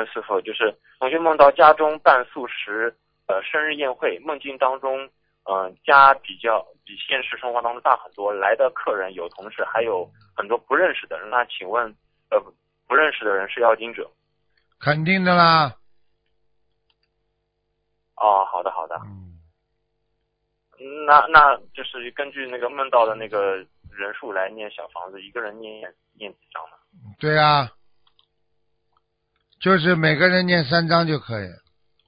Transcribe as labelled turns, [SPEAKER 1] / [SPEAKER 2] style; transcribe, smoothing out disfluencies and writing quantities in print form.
[SPEAKER 1] 问师傅，就是同学梦到家中办素食生日宴会，梦境当中家比现实生活当中大很多，来的客人有同事，还有很多不认识的人。那请问不认识的人是要经者？
[SPEAKER 2] 肯定的啦。
[SPEAKER 1] 哦，好的好的。那就是根据那个梦到的那个人数来念小房子，一个人念几张呢？
[SPEAKER 2] 对啊，就是每个人念3张就可以。